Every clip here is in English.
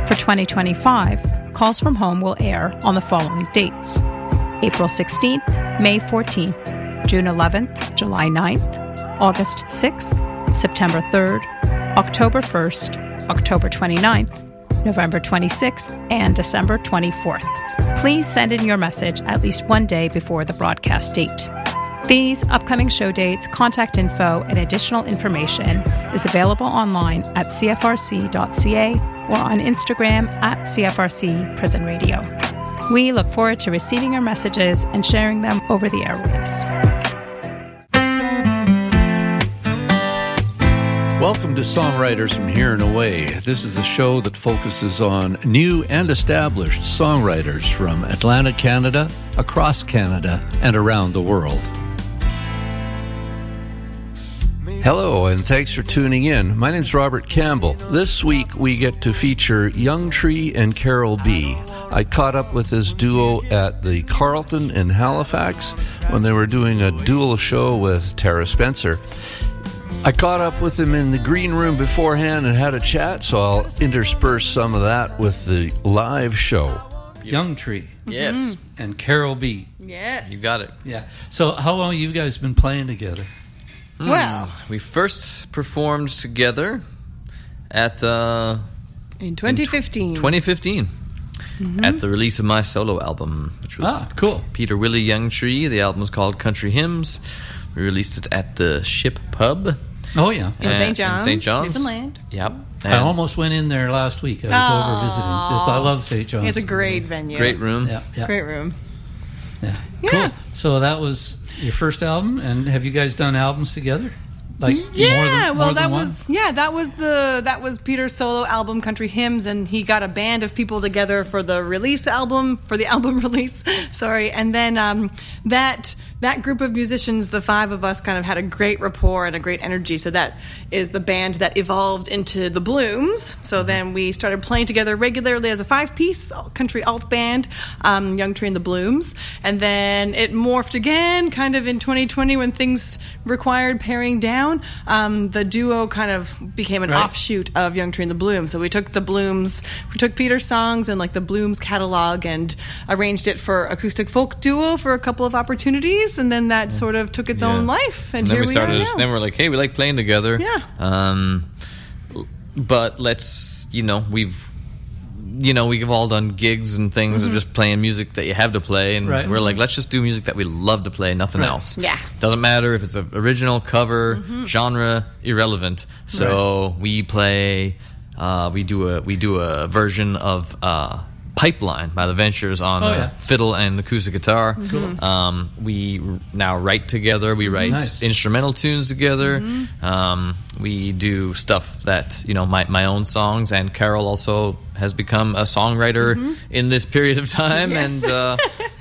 For 2025, Calls from Home will air on the following dates: April 16th, May 14th, June 11th, July 9th, August 6th, September 3rd, October 1st, October 29th, November 26th, and December 24th. Please send in your message at least one day before the broadcast date. These upcoming show dates, contact info, and additional information is available online at cfrc.ca or on Instagram at CFRC Prison Radio. We look forward to receiving your messages and sharing them over the airwaves. Welcome to Songwriters from Here and Away. This is a show that focuses on new and established songwriters from Atlantic Canada, across Canada, and around the world. Hello, and thanks for tuning in. My name's Robert Campbell. This week we get to feature Young Tree and Carol B. I caught up with this duo at the Carlton in Halifax when they were doing a dual show with Tara Spencer. I caught up with them in the green room beforehand and had a chat, so I'll intersperse some of that with the live show. Young Tree. Yes. And Carol B. Yes. You got it. Yeah. So how long have you guys been playing together? Well, we first performed together at in 2015. 2015 at the release of my solo album, which was cool. Peter Willie Young Tree. The album was called Country Hymns. We released it at the Ship Pub. Oh, yeah. In St. John's. In St. John's. Newfoundland. Yep. I almost went in there last week. I was over visiting. I love St. John's. It's a great venue. Great room. Yeah. Great room. Yeah. Yeah. Cool. So that was your first album, and have you guys done albums together? Like that was Peter's solo album, Country Hymns, and he got a band of people together for the album release. Sorry, and then that group of musicians, the five of us, kind of had a great rapport and a great energy. So that is the band that evolved into the Blooms. So then we started playing together regularly as a 5-piece country alt band, Young Tree and the Blooms, and then it morphed again, kind of in 2020 when things required paring down. The duo kind of became an offshoot of Young Tree and the Blooms. So we took Peter's songs and like the Blooms catalog and arranged it for acoustic folk duo for a couple of opportunities, and then that sort of took its own life. And then here we started. are now. Then we're like, hey, we like playing together. Yeah. But let's, we've all done gigs and things of just playing music that you have to play, and we're like, let's just do music that we love to play, nothing else. Yeah. Doesn't matter if it's an original, cover, genre, irrelevant. So we play, we do a version of Pipeline by the Ventures on fiddle and acoustic guitar. Cool. We now write together. We write instrumental tunes together. We do stuff that, my own songs, and Carol also has become a songwriter in this period of time. Yes. And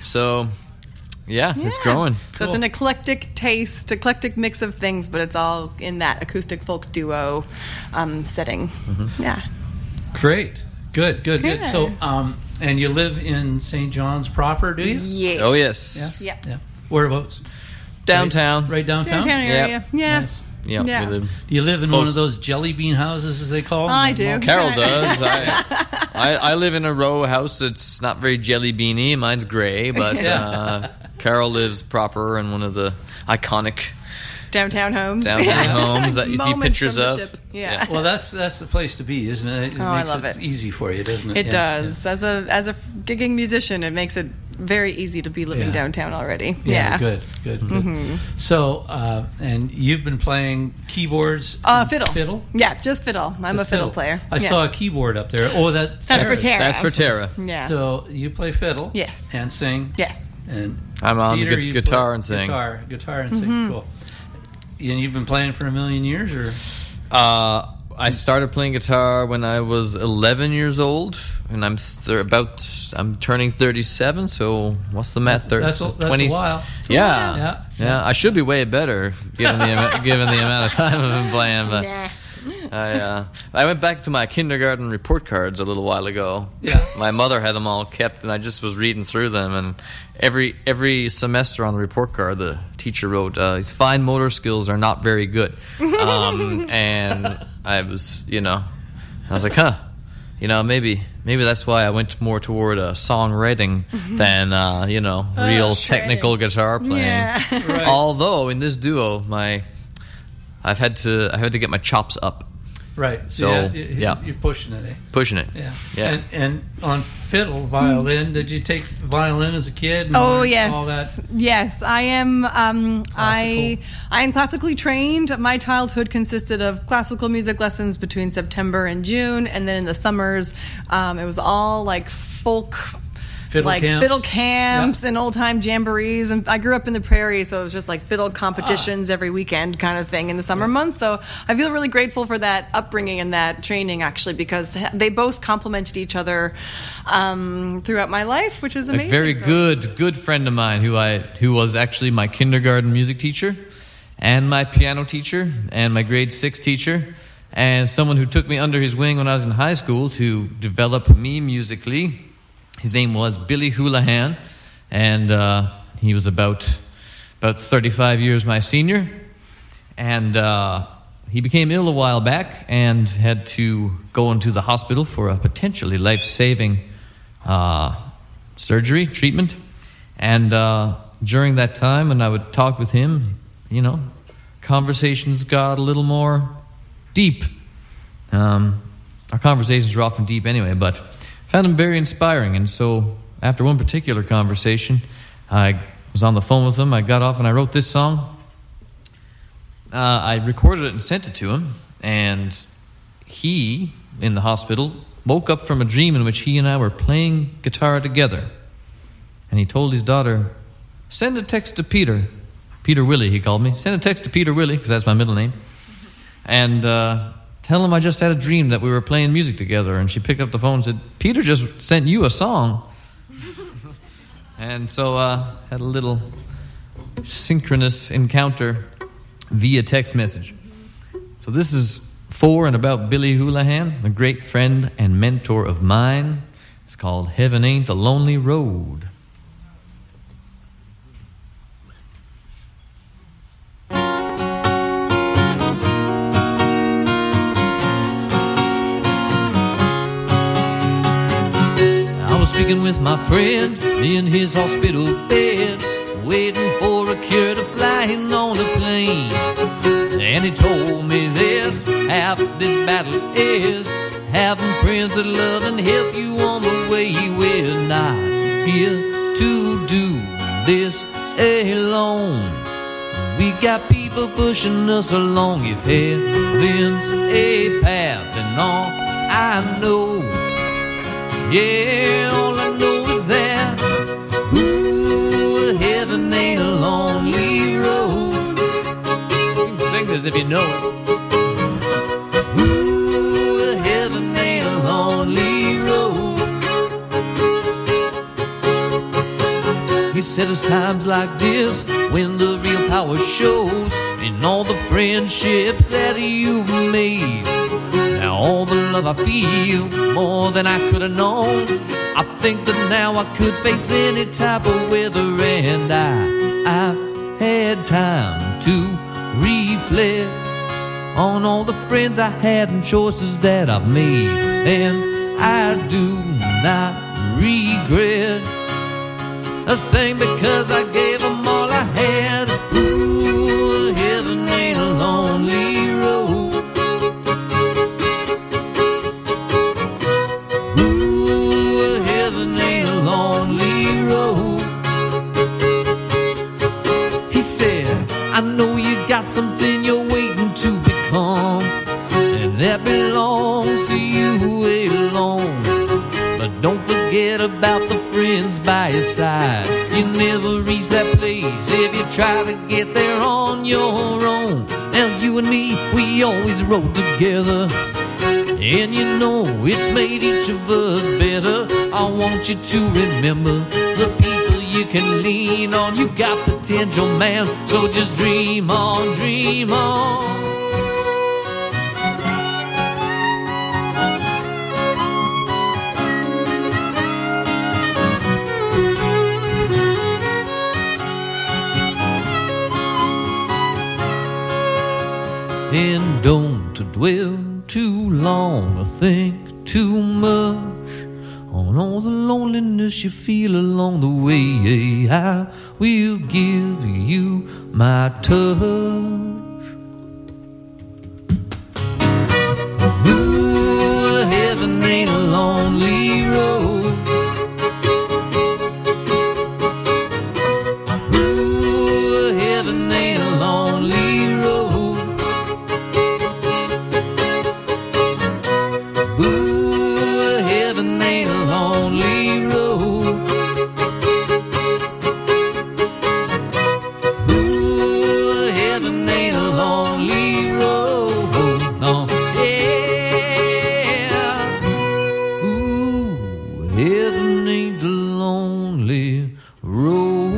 it's growing. So it's an eclectic mix of things, but it's all in that acoustic folk duo setting. Yeah. Great. Good. So, and you live in St. John's proper, do you? Yes. Oh, yes. Yeah. Whereabouts? Downtown. Right downtown? Downtown area. Yep. Yeah. Nice. Yeah. Yeah. Do you live in one of those jelly bean houses, as they call them? I do. Carol does. I live in a row house that's not very jelly beany. Mine's gray, but Carol lives proper in one of the iconic downtown homes that you see pictures of. Yeah. Well, that's the place to be, isn't it? It makes I love it. Easy for you, doesn't it? It does. As a gigging musician, it makes it very easy to be living downtown already. Yeah. Good. So, and you've been playing keyboards? Fiddle. Yeah, just fiddle. I'm a fiddle player. I saw a keyboard up there. Oh, that's for Tara. That's for Tara. Yeah. So you play fiddle? Yes. And sing? Yes. And I'm on Peter, guitar and sing. Guitar and sing. Cool. And you've been playing for a million years, or? I started playing guitar when I was 11 years old, and I'm turning 37. So what's the math? That's a while. Yeah. I should be way better given the amount of time I've been playing. But I went back to my kindergarten report cards a little while ago. Yeah. My mother had them all kept, and I just was reading through them. And every semester on the report card, the teacher wrote, "His fine motor skills are not very good." And I was, I was like, huh. maybe that's why I went more toward songwriting than real technical guitar playing. Yeah. Right. Although in this duo, I've had to get my chops up. Right. So you're pushing it. Eh? Pushing it. Yeah. And on fiddle, violin. Did you take violin as a kid? And Oh yes, all that? Yes. I am. I am classically trained. My childhood consisted of classical music lessons between September and June, and then in the summers, it was all like folk. Fiddle camps and old time jamborees, and I grew up in the prairie, so it was just like fiddle competitions every weekend kind of thing in the summer months. So I feel really grateful for that upbringing and that training, actually, because they both complemented each other throughout my life, which is amazing. A very good friend of mine who was actually my kindergarten music teacher, and my piano teacher, and my grade 6 teacher, and someone who took me under his wing when I was in high school to develop me musically. His name was Billy Houlihan, and he was about 35 years my senior. And he became ill a while back and had to go into the hospital for a potentially life-saving surgery, treatment. And during that time, when I would talk with him, conversations got a little more deep. Our conversations were often deep anyway, but found him very inspiring. And so after one particular conversation, I was on the phone with him. I got off and I wrote this song. I recorded it and sent it to him. And he, in the hospital, woke up from a dream in which he and I were playing guitar together. And he told his daughter, send a text to Peter. Peter Willie, he called me. Send a text to Peter Willie, because that's my middle name. And tell him I just had a dream that we were playing music together. And she picked up the phone and said, Peter just sent you a song. And so had a little synchronous encounter via text message. So this is for and about Billy Houlihan, a great friend and mentor of mine. It's called Heaven Ain't a Lonely Road. Speaking with my friend in his hospital bed, waiting for a cure to flying on a plane. And he told me this, half this battle is having friends that love and help you on the way. We're not here to do this alone. We got people pushing us along. If heaven's a path, then all I know, yeah, all I know is that, ooh, heaven ain't a lonely road. You can sing this if you know it. Ooh, heaven ain't a lonely road. He said it's times like this when the real power shows in all the friendships that you've made. Now all the love I feel, more than I could have known. I think that now I could face any type of weather. And I've had time to reflect on all the friends I had and choices that I've made. And I do not regret a thing, because I gave them all I had. Ooh, heaven ain't a lonely road. I know you got something you're waiting to become, and that belongs to you alone. But don't forget about the friends by your side. You never reach that place if you try to get there on your own. Now you and me, we always rode together, and you know it's made each of us better. I want you to remember the people you can lean on. You got potential, man, so just dream on, dream on. And don't dwell too long or think too much all the loneliness you feel along the way. I will give you my touch. Ooh, heaven ain't a lonely road. Ooh, heaven ain't a lonely road. Ooh, heaven ain't a lonely road. Ooh, heaven ain't a lonely road. No, yeah. Ooh, heaven ain't a lonely road.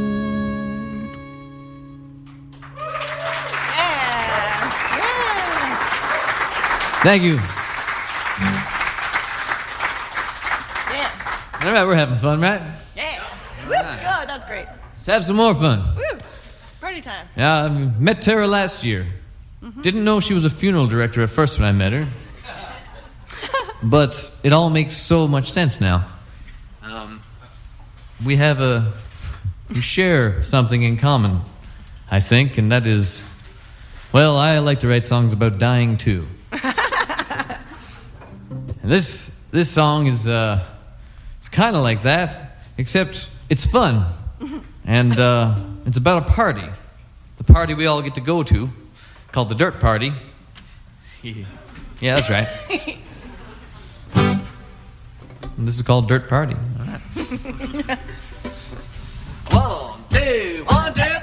Thank you. All right, we're having fun, right? Yeah. Woo. Oh, that's great. Let's have some more fun. Woo. Party time. Yeah, I met Tara last year. Didn't know she was a funeral director at first when I met her. But it all makes so much sense now. We share something in common, I think, and that is, well, I like to write songs about dying too. And this song is it's kind of like that, except it's fun, and it's about a party, the party we all get to go to, called the Dirt Party. Yeah, that's right. And this is called Dirt Party. All right. 1, 2, 1, 2,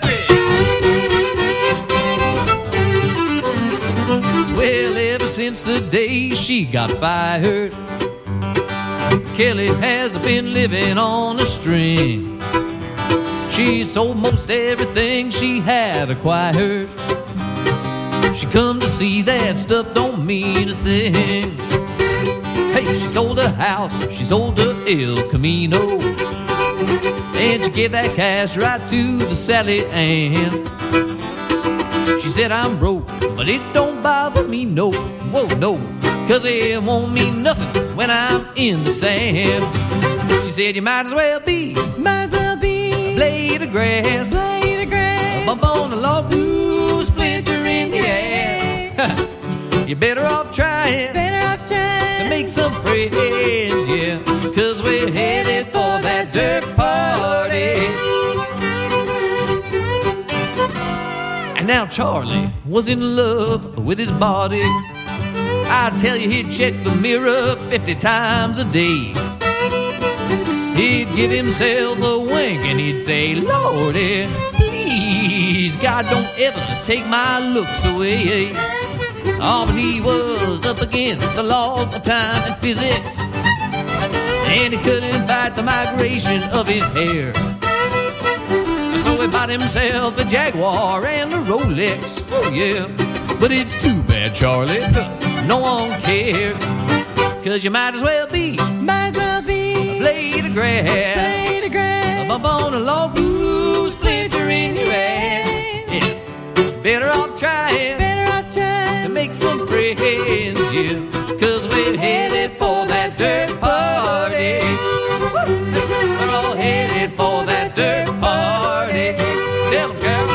3. Well, ever since the day she got fired, Kelly has been living on a string. She sold most everything she had acquired. She come to see that stuff don't mean a thing. Hey, she sold her house, she sold her El Camino, and she gave that cash right to the Sally Ann. She said, I'm broke, but it don't bother me, no, whoa, no, 'cause it won't mean nothing when I'm in the sand. She said, you might as well be a blade of grass, a bump on the log, ooh, splinter in the ass. You're better off trying to make some friends, yeah, 'cause we're headed for that dirt party. And now Charlie was in love with his body. I tell you, he'd check the mirror 50 times a day. He'd give himself a wink and he'd say, Lordy, please, God, don't ever take my looks away. Oh, but he was up against the laws of time and physics, and he couldn't fight the migration of his hair. So he bought himself a Jaguar and a Rolex, oh yeah. But it's too bad, Charlie, no one cared, 'cause you might as well be a blade of grass, a bump on a log, ooh, splinter in your ass. Yeah. Better off trying to make some friends, yeah, 'cause we're headed for that dirt party. We're all headed for that dirt party. Tell them, girl.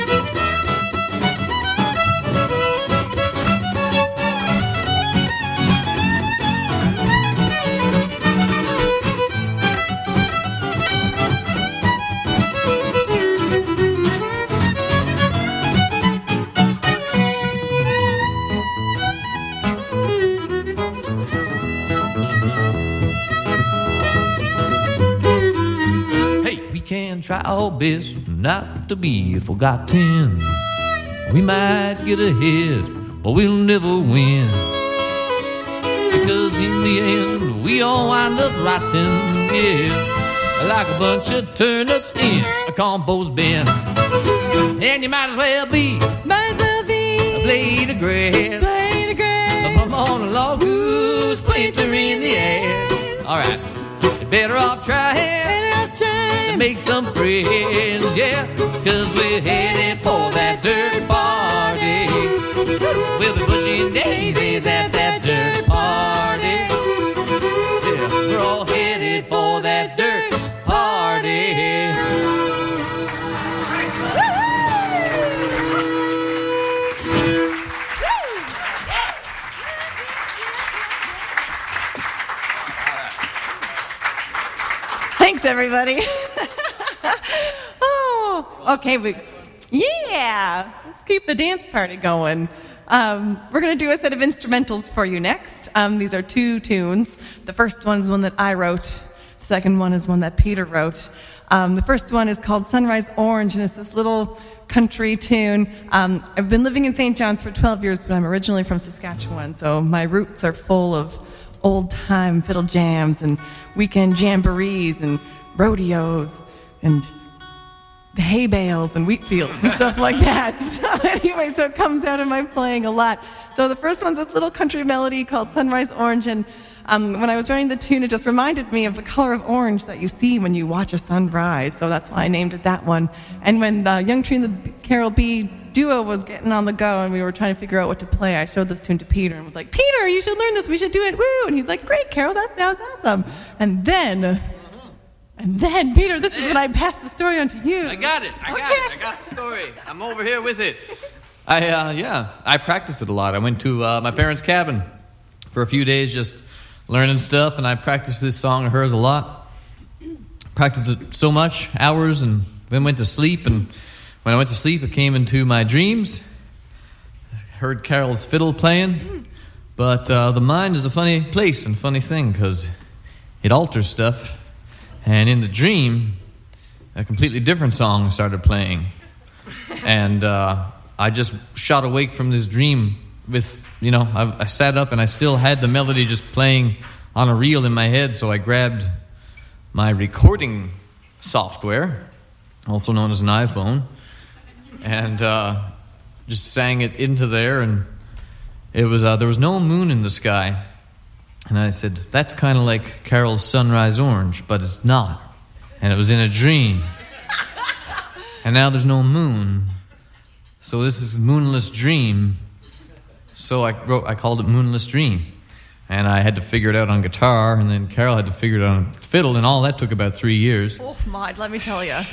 Try our best not to be forgotten. We might get ahead, but we'll never win, because in the end we all wind up rotten, yeah, like a bunch of turnips in a compost bin. And you might as well be a blade of grass, a bump on a log, ooh, splinter in the ass. All right, you're better off trying to make some friends, yeah, 'cause we're headed for that dirt party. We'll be pushing daisies at that dirt party. Yeah, we're all headed Thanks, everybody. Oh, okay. Let's keep the dance party going. We're going to do a set of instrumentals for you next. These are 2 tunes. The first one is one that I wrote. The second one is one that Peter wrote. The first one is called Sunrise Orange, and it's this little country tune. I've been living in St. John's for 12 years, but I'm originally from Saskatchewan, so my roots are full of old-time fiddle jams and weekend jamborees and rodeos and the hay bales and wheat fields and stuff like that. So anyway, so it comes out in my playing a lot. So the first one's this little country melody called Sunrise Orange, and when I was writing the tune, it just reminded me of the color of orange that you see when you watch a sunrise. So that's why I named it that one. And when the Young Tree and the Carol B duo was getting on the go and we were trying to figure out what to play, I showed this tune to Peter and was like, Peter, you should learn this. We should do it. Woo! And he's like, great, Carol, that sounds awesome. And then, Peter, this is when I passed the story on to you. I got it. I got the story. I'm over here with it. I practiced it a lot. I went to my parents' cabin for a few days just learning stuff, and I practiced this song of hers a lot. Practiced it so much, hours, and then went to sleep. And when I went to sleep, it came into my dreams. Heard Carol's fiddle playing. But the mind is a funny place and funny thing because it alters stuff. And in the dream, a completely different song started playing. And I just shot awake from this dream with, I sat up and I still had the melody just playing on a reel in my head. So I grabbed my recording software, also known as an iPhone, and just sang it into there. And it was there was no moon in the sky. And I said, that's kind of like Carol's Sunrise Orange, but it's not. And it was in a dream. And now there's no moon. So this is Moonless Dream. So I called it Moonless Dream. And I had to figure it out on guitar, and then Carol had to figure it out on fiddle, and all that took about 3 years. Oh, my, let me tell you.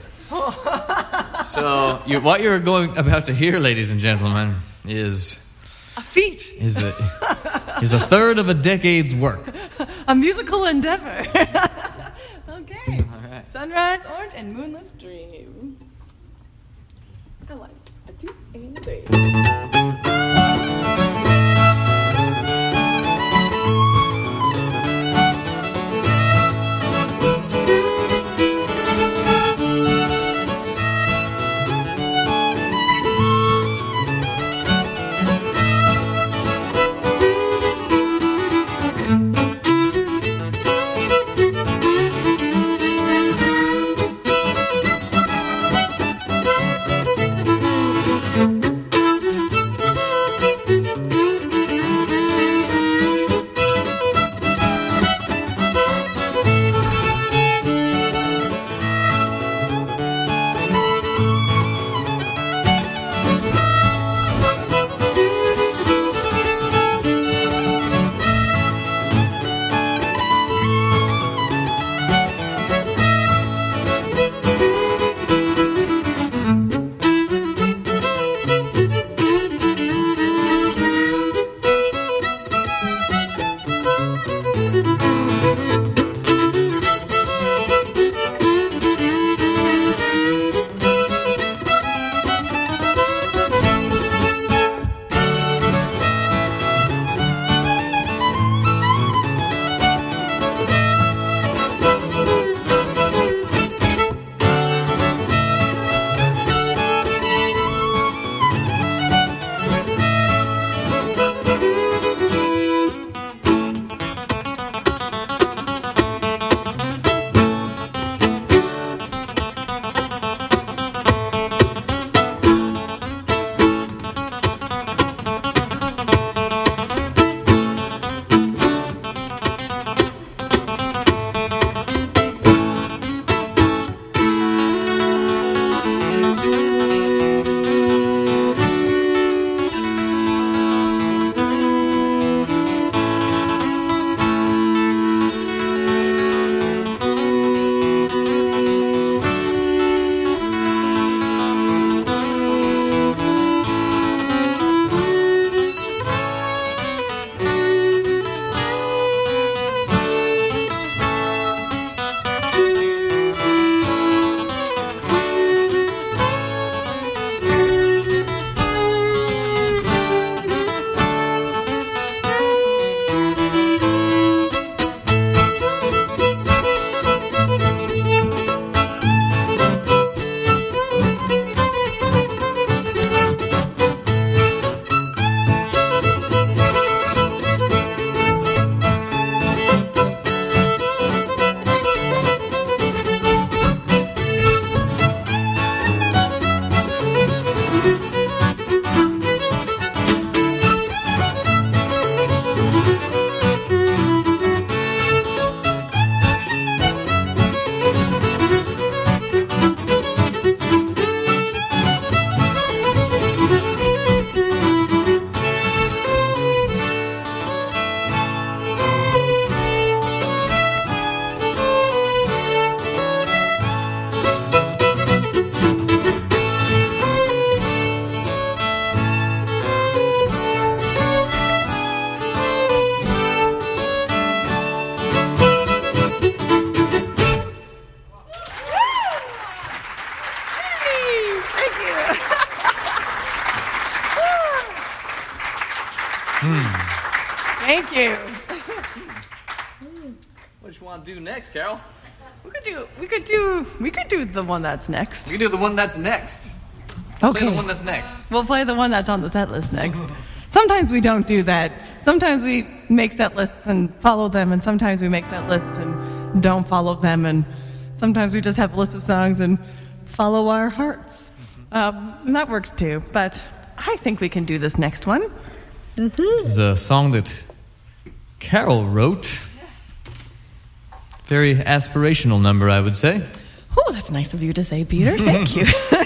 So what you're about to hear, ladies and gentlemen, is a feat. Is a third of a decade's work. A musical endeavor. Okay. All right. Sunrise Orange and Moonless Dream. I like a 2 and 3. you. What do you want to do next, Carol? We could do the one that's next. We can do the one that's next. Okay. Play the one that's next. We'll play the one that's on the set list next. Sometimes we don't do that. Sometimes we make set lists and follow them, and sometimes we make set lists and don't follow them, and sometimes we just have a list of songs and follow our hearts. And that works too, but I think we can do this next one. This is a song that Carol wrote. Very aspirational number, I would say. Oh, that's nice of you to say, Peter. Thank you.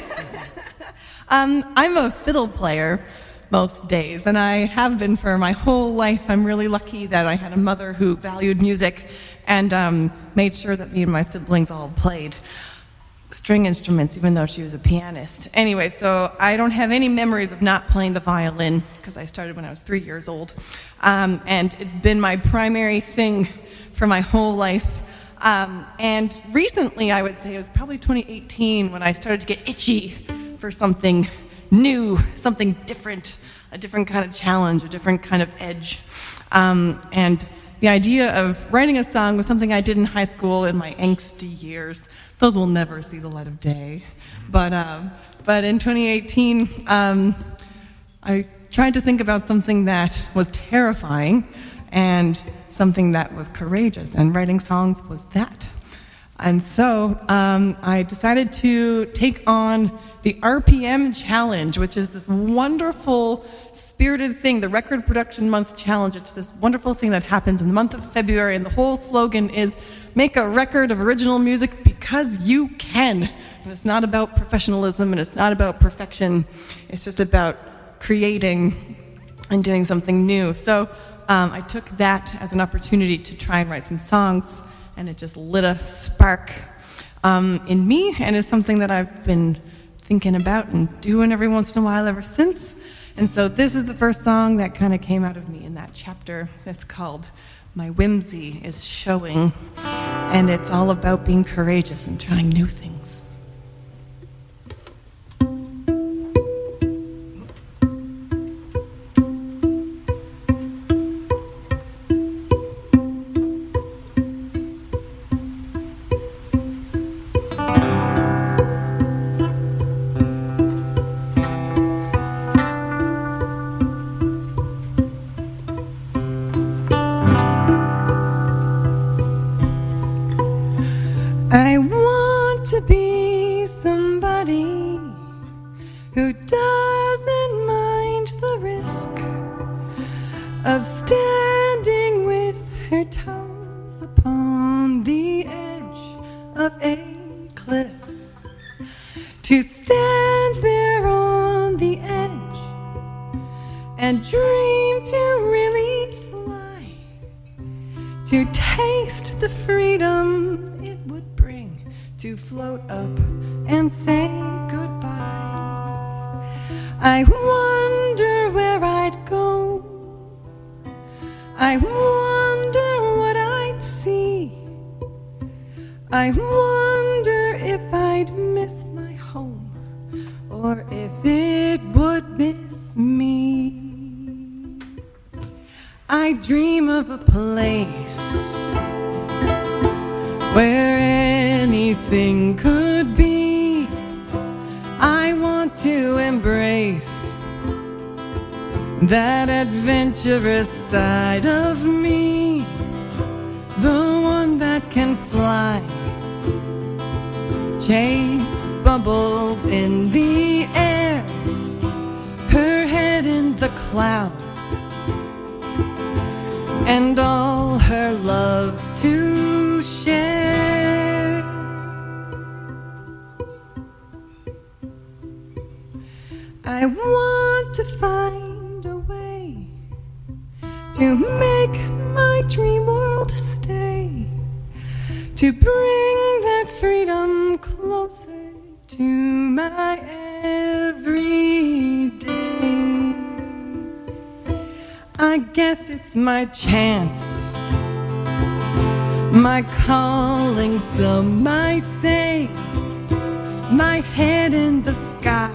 I'm a fiddle player most days, and I have been for my whole life. I'm really lucky that I had a mother who valued music and made sure that me and my siblings all played string instruments, even though she was a pianist. Anyway, so I don't have any memories of not playing the violin, because I started when I was 3 years old. And it's been my primary thing for my whole life. And recently, I would say it was probably 2018 when I started to get itchy for something new, something different, a different kind of challenge, a different kind of edge. And the idea of writing a song was something I did in high school in my angsty years. Those will never see the light of day. But in 2018, I tried to think about something that was terrifying and something that was courageous, and writing songs was that. And so I decided to take on the RPM Challenge, which is this wonderful, spirited thing, the Record Production Month Challenge. It's this wonderful thing that happens in the month of February, and the whole slogan is, make a record of original music because you can. And it's not about professionalism, and it's not about perfection. It's just about creating and doing something new. So I took that as an opportunity to try and write some songs, and it just lit a spark in me, and it's something that I've been thinking about and doing every once in a while ever since. And so this is the first song that kind of came out of me in that chapter. That's called My Whimsy is Showing, and it's all about being courageous and trying new things. I want to be somebody who doesn't mind the risk of standing with her toes upon the edge of a cliff. To stand there on the edge and dream to really fly, to taste the freedom it would bring, to float up and say goodbye. I wonder where I'd go. I wonder what I'd see. I wonder if I'd miss my home, or if it would miss me. I dream of a place where anything could be. I want to embrace that adventurous side of me, the one that can fly, chase bubbles in the air, her head in the clouds, and all her love to share. I want to find a way to make my dream world stay, to bring that freedom closer to my everyday. I guess it's my chance, my calling, some might say, my head in the sky,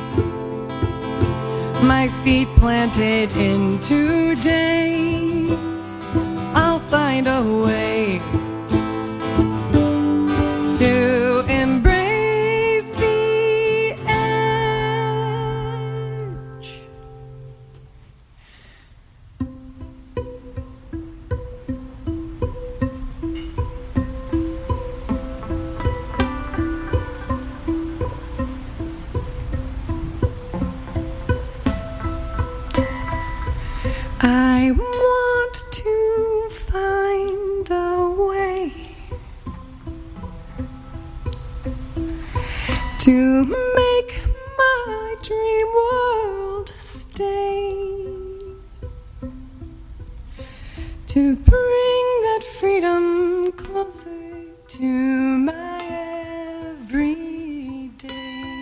my feet planted in today. find a way to embrace the edge. I want to find a way to make my dream world stay, to bring that freedom closer to my every day.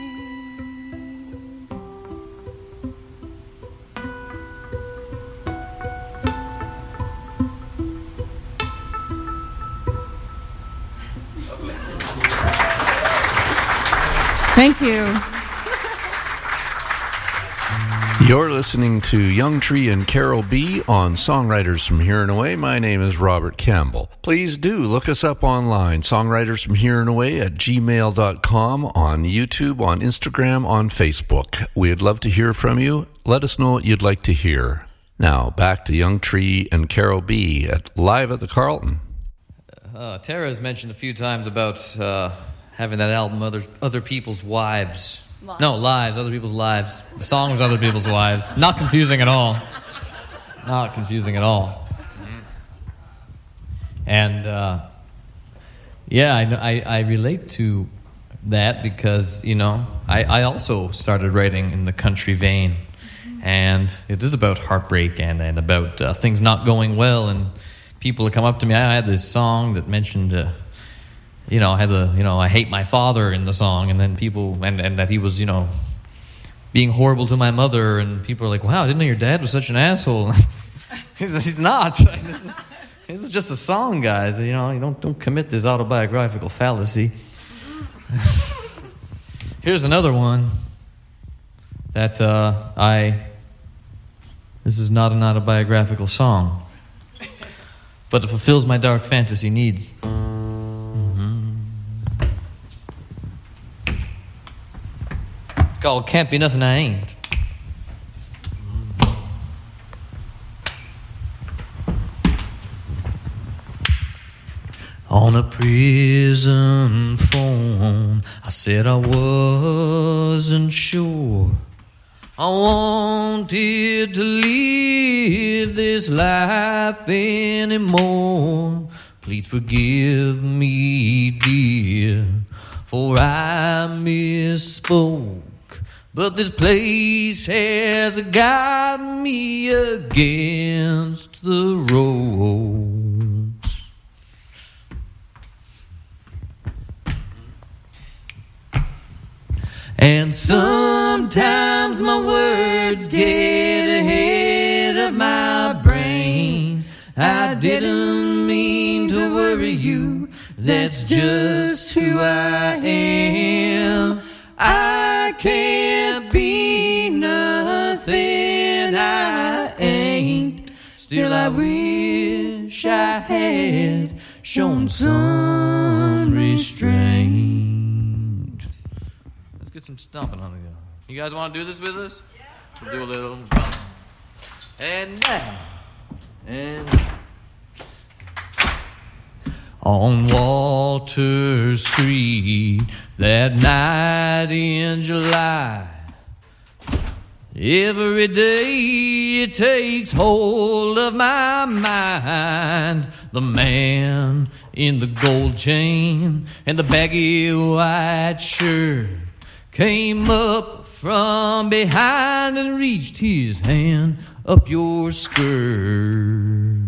Thank you. You're listening to Young Tree and Carol B. on Songwriters from Here and Away. My name is Robert Campbell. Please do look us up online, Songwriters from Here and Away at gmail.com, on YouTube, on Instagram, on Facebook. We'd love to hear from you. Let us know what you'd like to hear. Now, back to Young Tree and Carol B. live at the Carlton. Tara has mentioned a few times about having that album, Other People's Wives. Lives, Other People's Lives. The song was Other People's Wives. Not confusing at all. Not confusing at all. And, I relate to that because, I also started writing in the country vein. And it is about heartbreak and about things not going well. And people would come up to me. I had this song that mentioned... I hate my father in the song, and then people, and that he was, being horrible to my mother, and people are like, wow, I didn't know your dad was such an asshole. He's not. This is just a song, guys. You don't commit this autobiographical fallacy. Here's another one that this is not an autobiographical song, but it fulfills my dark fantasy needs. Called Can't Be Nothing I Ain't. On a prison phone, I said I wasn't sure I wanted to live this life anymore. Please forgive me, dear, for I misspoke. But this place has got me against the ropes. And sometimes my words get ahead of my brain. I didn't mean to worry you, that's just who I am. I can't be nothing I ain't. Still I wish I had shown some restraint. Let's get some stomping on it. You guys want to do this with us? Yeah. We'll do a little. And now. And on Walter Street that night in July, every day it takes hold of my mind. The man in the gold chain and the baggy white shirt came up from behind and reached his hand up your skirt.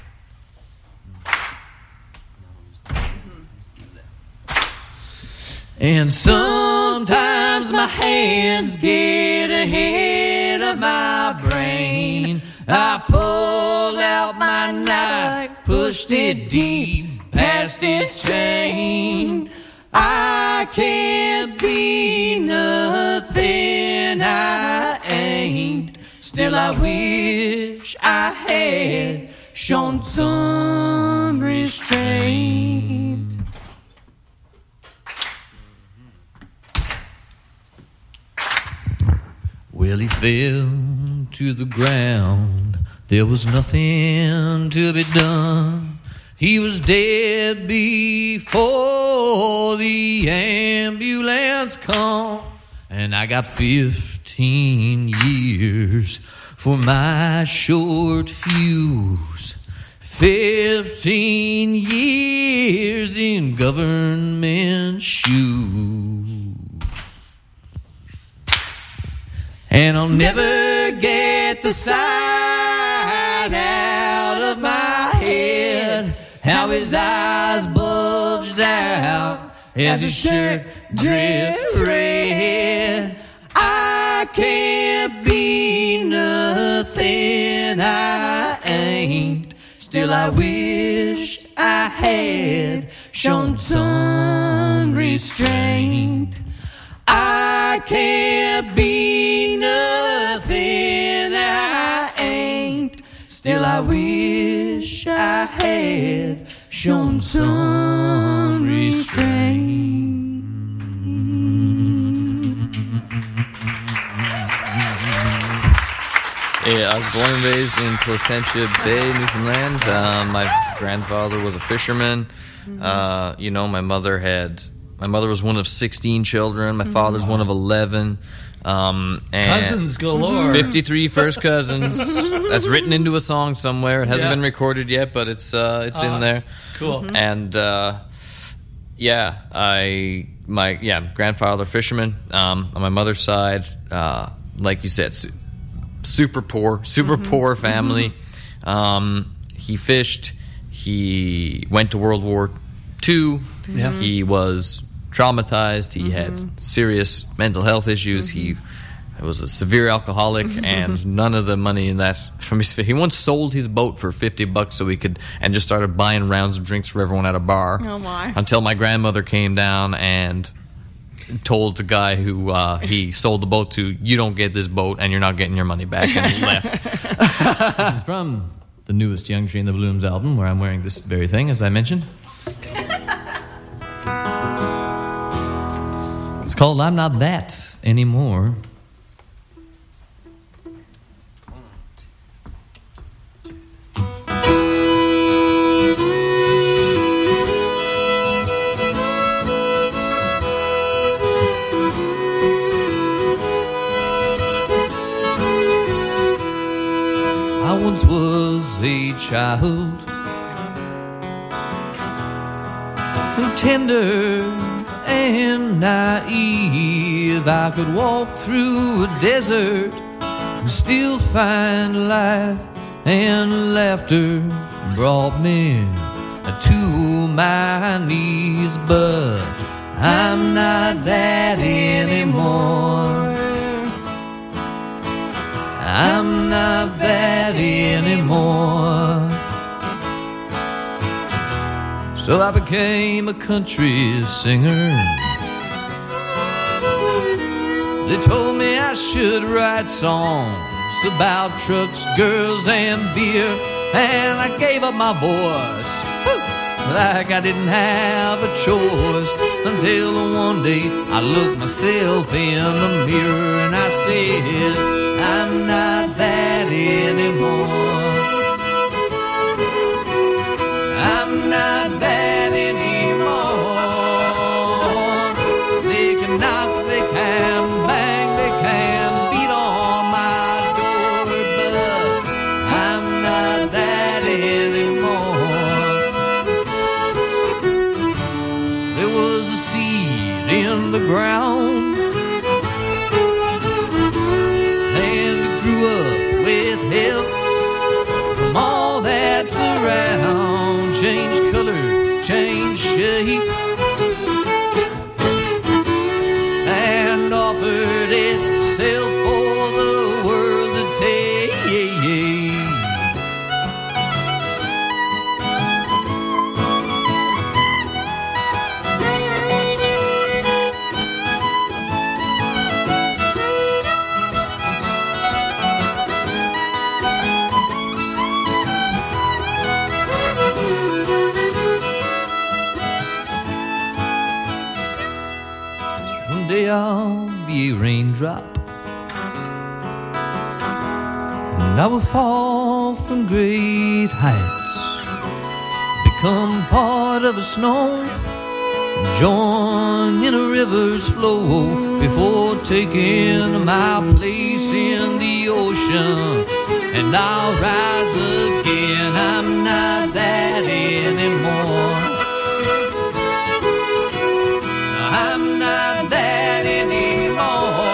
And sometimes my hands get ahead of my brain. I pulled out my knife, pushed it deep past its chain. I can't be nothing I ain't. Still I wish I had shown some restraint. Well, he fell to the ground. There was nothing to be done. He was dead before the ambulance come. And I got 15 years for my short fuse. 15 years in government shoes. And I'll never get the sight out of my head how his eyes bulged out as his shirt dripped red. I can't be nothing I ain't. Still I wish I had shown some restraint. I can't be nothing I ain't. Still I wish I had shown some restraint. Yeah, I was born and raised in Placentia Bay, Newfoundland. My grandfather was a fisherman. My mother was one of 16 children. My father's one of 11. And Cousins galore. 53 first cousins. That's written into a song somewhere. It hasn't been recorded yet, but it's in there. Cool. And my grandfather fisherman. On my mother's side, like you said, super poor family. He fished. He went to World War II. Yeah. He was traumatized. He had serious mental health issues. He was a severe alcoholic, and none of the money in that from his. He once sold his boat for $50 so he could, and just started buying rounds of drinks for everyone at a bar. Oh my! Until my grandmother came down and told the guy who he sold the boat to, "You don't get this boat, and you're not getting your money back," and he left. This is from the newest Young Tree and the Blooms album, where I'm wearing this very thing, as I mentioned. It's called I'm Not That Anymore. I once was a child, tender and naive. I could walk through a desert and still find life, and laughter brought me to my knees. But I'm not that anymore. I'm not that anymore. So I became a country singer. They told me I should write songs about trucks, girls, and beer, and I gave up my voice like I didn't have a choice, until one day I looked myself in the mirror and I said, I'm not that anymore. I'm not that anymore. They can knock, they can bang, they can beat on my door, but I'm not that anymore. There was a seed in the ground, and it grew up with help from all that's around. Change color, change shape, and offered itself for the world to take. someday I'll be a raindrop, and I will fall from great heights, become part of a snow, join in a river's flow before taking my place in the ocean. And I'll rise again. I'm not that anymore. I'm not that anymore.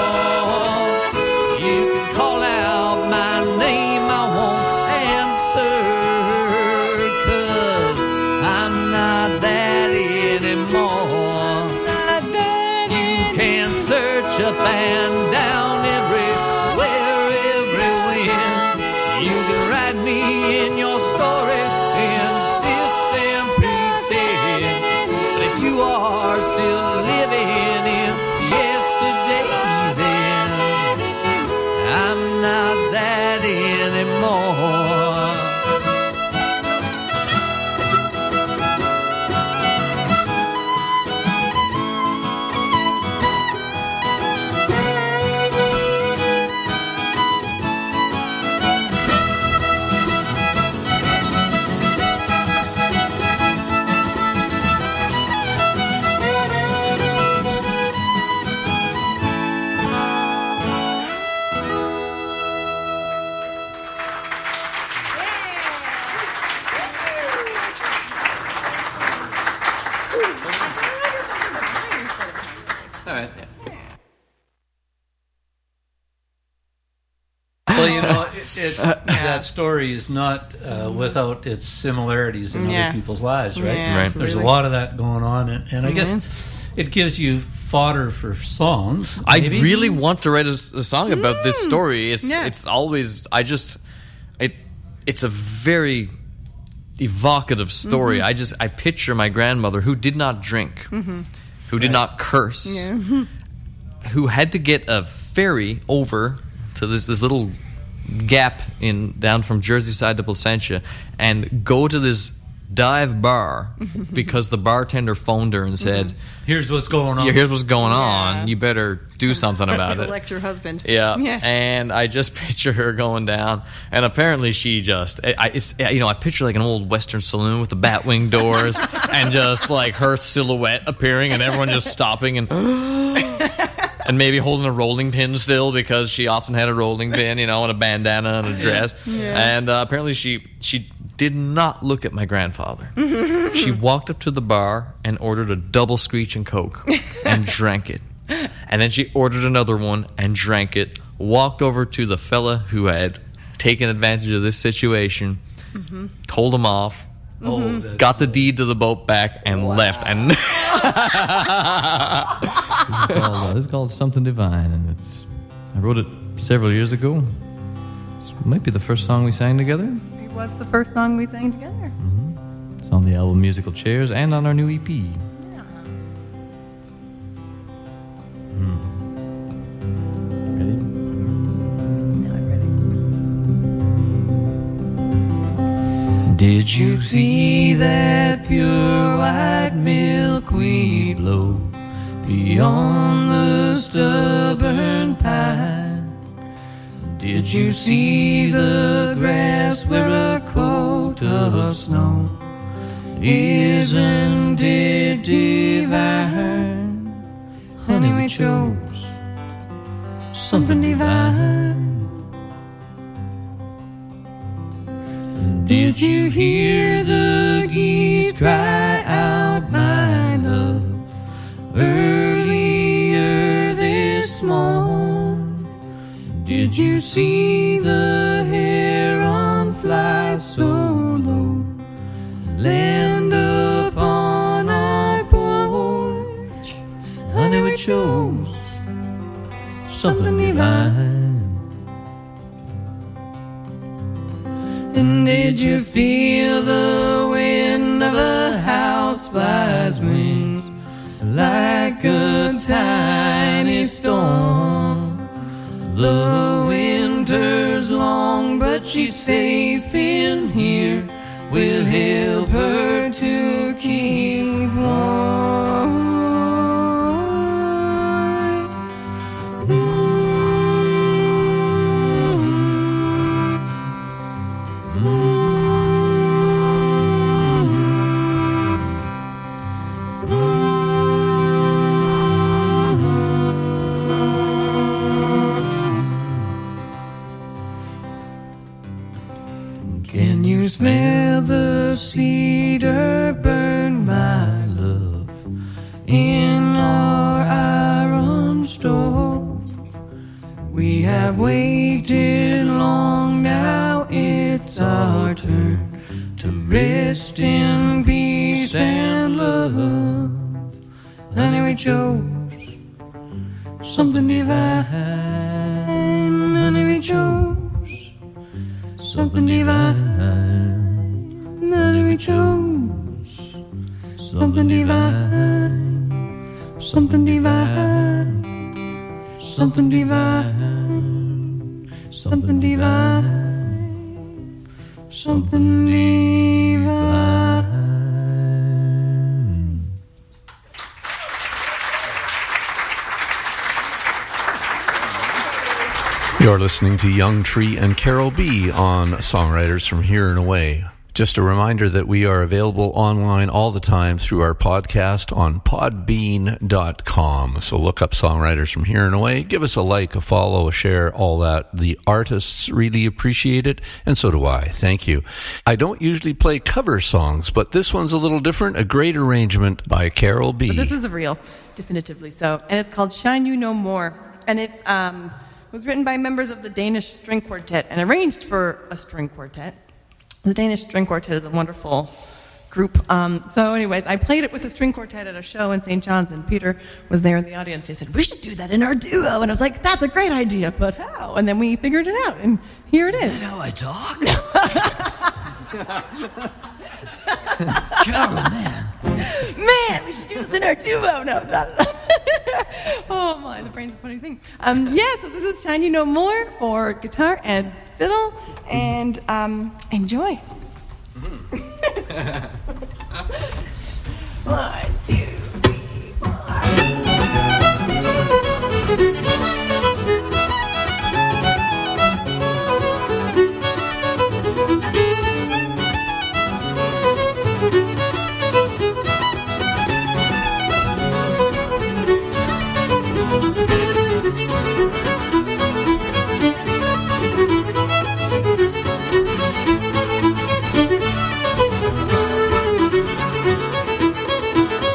You can call out my name, I won't answer, 'cause I'm not that anymore. You can search up and down everywhere, everywhere. You can write me in your story, insist and pretend. But if you are still living in yesterday, then I'm not that anymore. All right. Yeah. Well, you know, it's that story is not without its similarities in other people's lives, right? Yeah, Right. There's a lot of that going on, and I guess it gives you fodder for songs. I maybe. really want to write a song about this story. It's always it's a very evocative story. I picture my grandmother who did not drink, who did not curse, who had to get a ferry over to this little gap down from Jersey side to Placentia and go to this dive bar because the bartender phoned her and said, Here's what's going on. Here's what's going on. You better do something about it. Elect your husband. Yeah. And I just picture her going down, and apparently she just, I picture like an old Western saloon with the batwing doors, and just like her silhouette appearing, and everyone just stopping and and maybe holding a rolling pin still because she often had a rolling pin, and a bandana and a dress. And apparently she did not look at my grandfather. She walked up to the bar and ordered a double screech and Coke and drank it. And then she ordered another one and drank it, walked over to the fella who had taken advantage of this situation, told him off, got the deed to the boat back, and left. And it's called Something Divine, and I wrote it several years ago. It might be the first song we sang together. It was the first song we sang together. It's on the album Musical Chairs and on our new EP. Did you see that pure white milkweed blow beyond the stubborn pine? Did you see the grass wear a coat of snow? Isn't it divine? Honey, we chose something divine. Did you hear the geese cry out, my love, earlier this morn? Did you see the heron fly so low, land upon our porch? Honey, we chose something divine. And did you feel the wind of a housefly's wings like a tiny storm? The winter's long, but she's safe in here. We'll help her to keep warm. waited long, now it's our turn to rest in peace and love. Honey, we chose something divine. Honey, we chose something divine. Honey, we chose something divine. Something divine. Something divine. Something divine. Something divine. You're listening to Young Tree and Carol B on Songwriters from Here and Away. Just a reminder that we are available online all the time through our podcast on podbean.com. So look up Songwriters from Here and Away. Give us a like, a follow, a share, all that. The artists really appreciate it, and so do I. Thank you. I don't usually play cover songs, but this one's a little different. A great arrangement by Carol B. But this is a real, definitively so. And it's called Shine You No More. And it was written by members of the Danish String Quartet and arranged for a string quartet. The Danish String Quartet is a wonderful group. So anyways, I played it with a string quartet at a show in St. John's, and Peter was there in the audience. He said, we should do that in our duo. And I was like, that's a great idea, but how? And then we figured it out, and here it is. Is that how I talk? Carol, man. Man, we should do this in our duo. No, not oh my, the brain's a funny thing. Yeah, so this is Shine You No More for guitar and fiddle, and enjoy. 1, 2, 3, 4.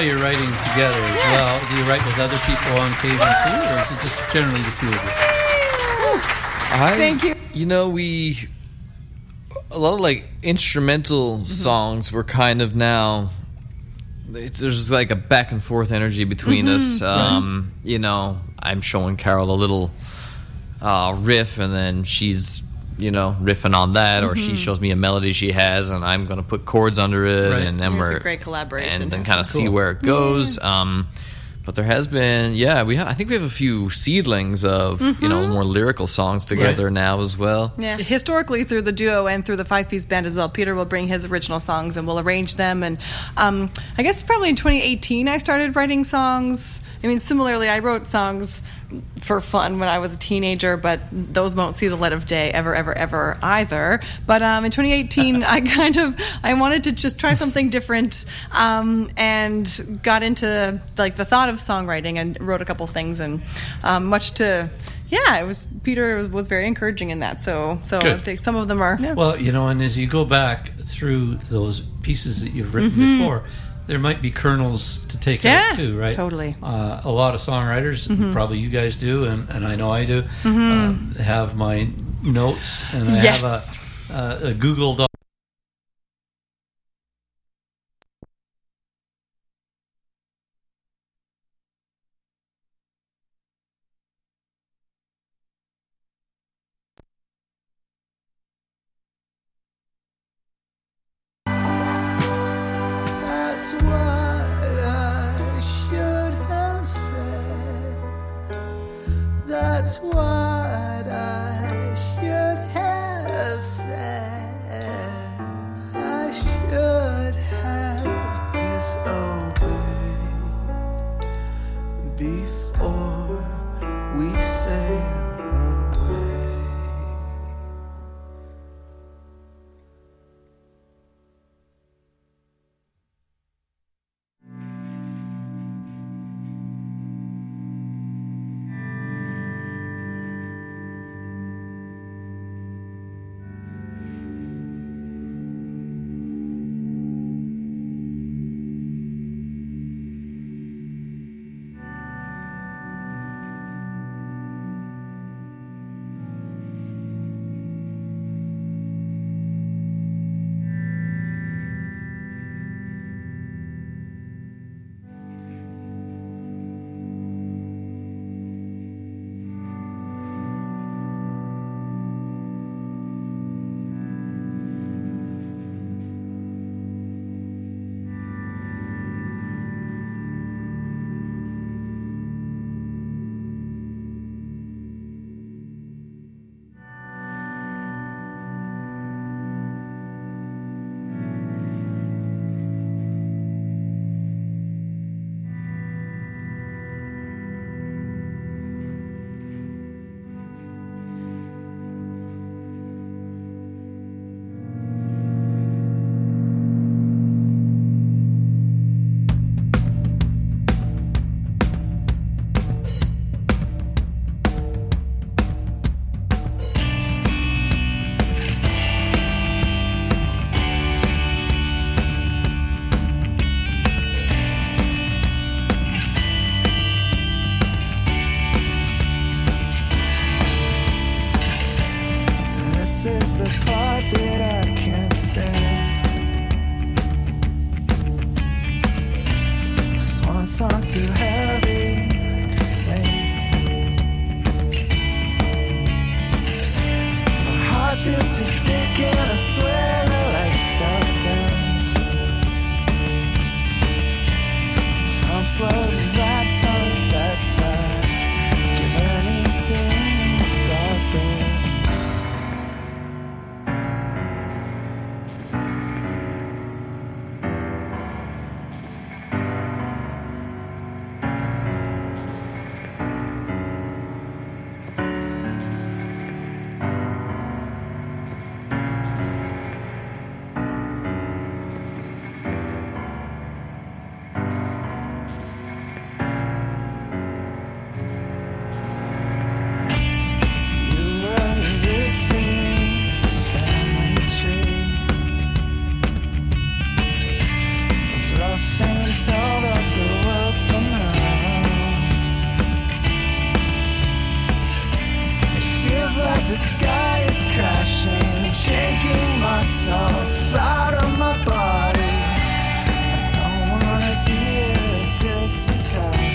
you're writing together as well, do you write with other people on occasion too, or is it just generally the two of you? Thank you. You know, a lot of like instrumental songs were kind of now. There's like a back and forth energy between us. You know, I'm showing Carol a little riff, and then she's riffing on that, or she shows me a melody she has, and I'm going to put chords under it, and then It's a great collaboration, and then kind of see where it goes. But there has been, I think we have a few seedlings of more lyrical songs together now as well. Yeah, historically through the duo and through the 5-piece band as well. Peter will bring his original songs and we'll arrange them. And I guess probably in 2018 I started writing songs. I mean, similarly, I wrote songs for fun when I was a teenager, but those won't see the light of day ever either. But in 2018, I wanted to just try something different, and got into like the thought of songwriting and wrote a couple things, and Peter was very encouraging in that. So I think some of them are. Yeah. Well, and as you go back through those pieces that you've written before, there might be kernels to take out too, right? Totally. A lot of songwriters, probably you guys do, and I know I do, have my notes, and I have a Google Doc. That's what I should have said. I should have disobeyed before we sail away. This is the part that I can't stand. Swan song too heavy to sing. My heart feels too sick and I swear the lights are dimmed. Time slows as that sun sets. I'd give anything to stop it. The sky is crashing, shaking myself out of my body. I don't wanna be here if this is happening.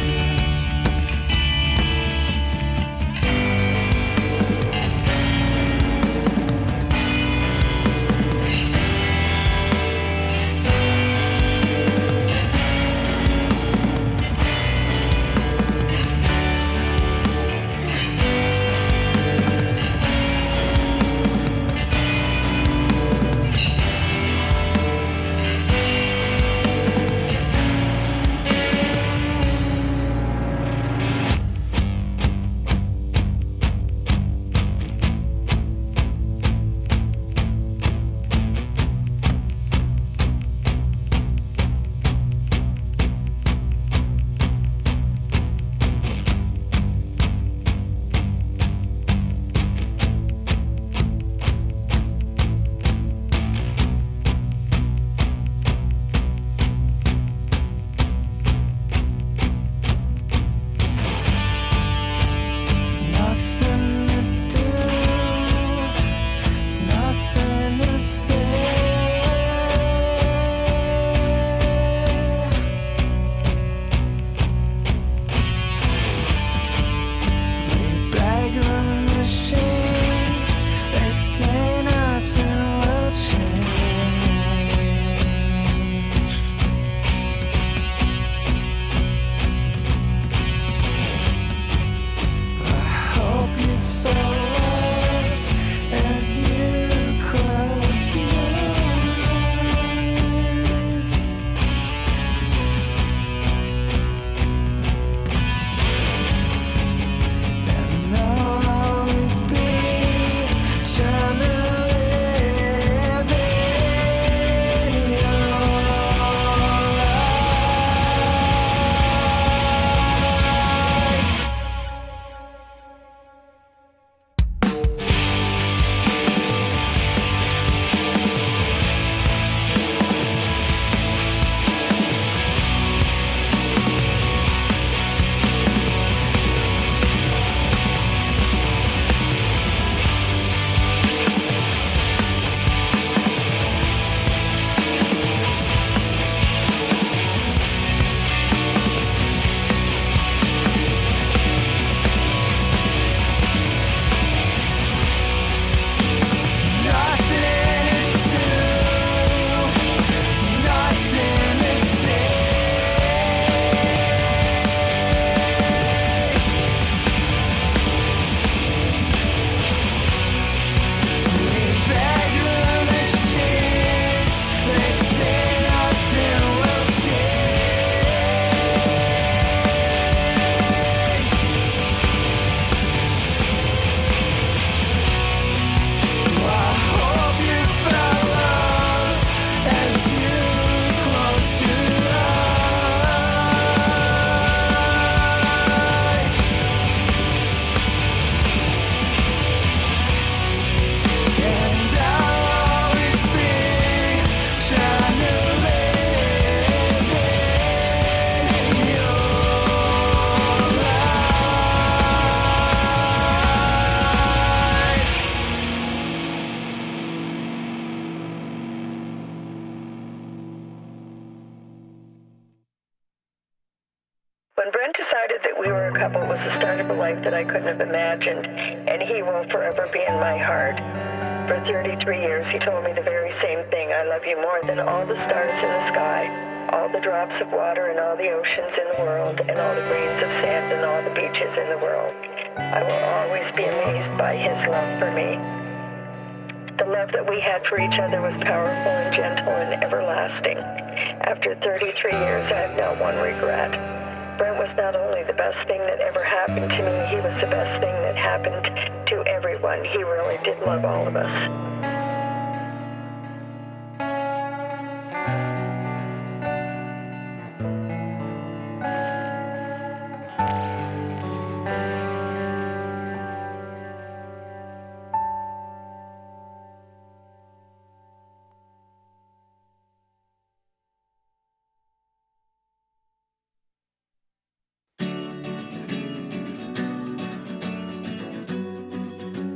When Brent decided that we were a couple, it was the start of a life that I couldn't have imagined, and he will forever be in my heart. For 33 years, he told me the very same thing. I love you more than all the stars in the sky, all the drops of water and all the oceans in the world, and all the grains of sand and all the beaches in the world. I will always be amazed by his love for me. The love that we had for each other was powerful and gentle and everlasting. After 33 years, I have not one regret. Brent was not only the best thing that ever happened to me, he was the best thing that happened to everyone. He really did love all of us.